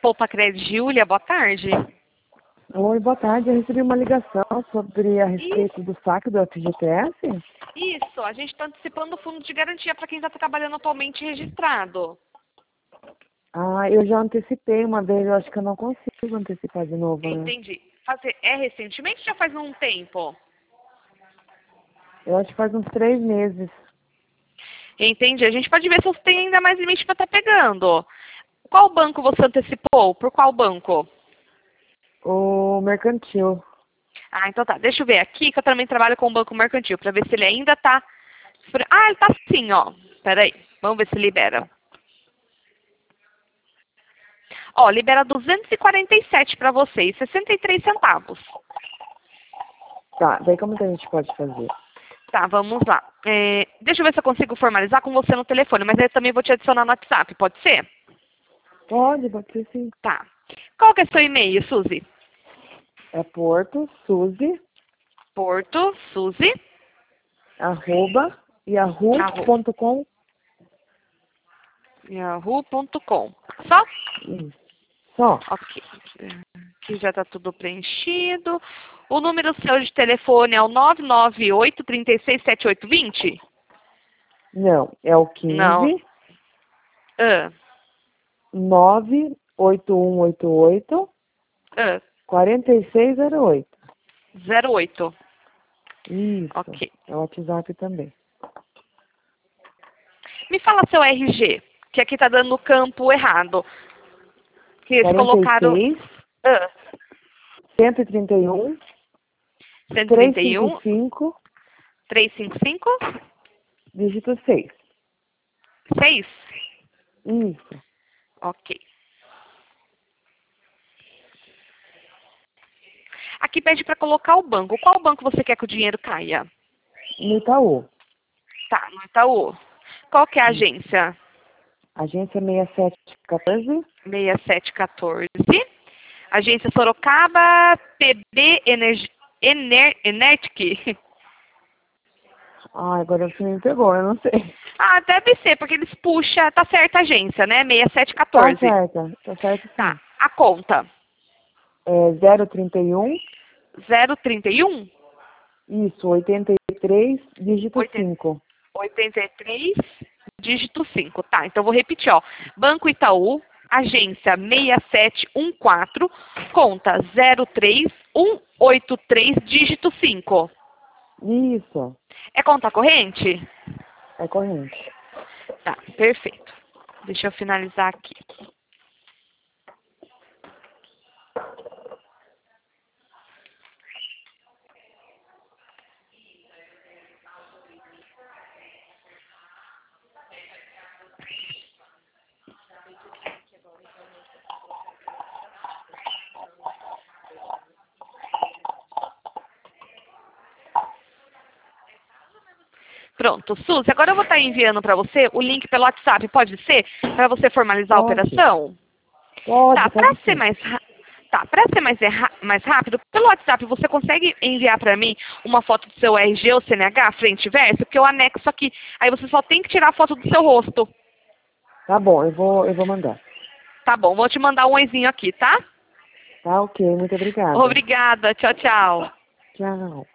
Poupa Crédito, Júlia, boa tarde. Oi, boa tarde. Eu recebi uma ligação a respeito do saque do FGTS. Isso, a gente está antecipando o fundo de garantia para quem está trabalhando atualmente registrado. Ah, eu já antecipei uma vez, eu acho que eu não consigo antecipar de novo, né? Entendi. É recentemente ou já faz um tempo? Eu acho que faz uns 3 meses. Entendi. A gente pode ver se você tem ainda mais limite para estar pegando. Qual banco você antecipou? Por qual banco? O mercantil. Ah, então tá. Deixa eu ver aqui, que eu também trabalho com o Banco Mercantil, para ver se ele ainda tá... Ah, ele tá sim, ó. Peraí. Vamos ver se libera. Ó, libera 247 para vocês, 63 centavos. Tá, daí como que a gente pode fazer? Tá, vamos lá. Deixa eu ver se eu consigo formalizar com você no telefone, mas eu também vou te adicionar no WhatsApp, pode ser? Pode ser sim. Tá. Qual que é seu e-mail, Suzy? É Porto, Suzy, Porto, Suzy, arroba, yahoo.com. yahoo.com. Só? Isso. Só. Ok. Aqui já está tudo preenchido. O número seu de telefone é o 998-367820? Não, é o Não. 15 98188 4608. 08. Isso. Ok. É o WhatsApp também. Me fala seu RG, que aqui está dando o campo errado. Que eles colocaram 46 131 131 355 355 dígito 6. 6. Isso. Ok. Aqui pede para colocar o banco. Qual banco você quer que o dinheiro caia? No Itaú. Tá, no Itaú. Qual que é a agência? Agência 6714. 6714. Agência Sorocaba, PB Enertic. Ah, agora você me pegou, eu não sei. Ah, deve ser, porque eles puxam, tá certa a agência, né? Tá 6714. certo. Tá certo sim. Tá, a conta. É 031. 031 Isso, 83, dígito 5. 83, dígito 5. Tá, então vou repetir, ó. Banco Itaú, agência 6714, conta 03183, dígito 5. Isso. É conta corrente? É corrente. Tá, perfeito. Deixa eu finalizar aqui. Pronto, Suzy, agora eu vou estar enviando para você o link pelo WhatsApp, pode ser? Para você formalizar a Pode. operação? Pode, Tá, para pode ser sim. mais para ser mais rápido, pelo WhatsApp você consegue enviar para mim uma foto do seu RG ou CNH, frente e verso, porque eu anexo aqui. Aí você só tem que tirar a foto do seu rosto. Tá bom, eu vou mandar. Tá bom, vou te mandar um oizinho aqui, tá? Tá ok, muito obrigada. Obrigada, tchau, tchau. Tchau.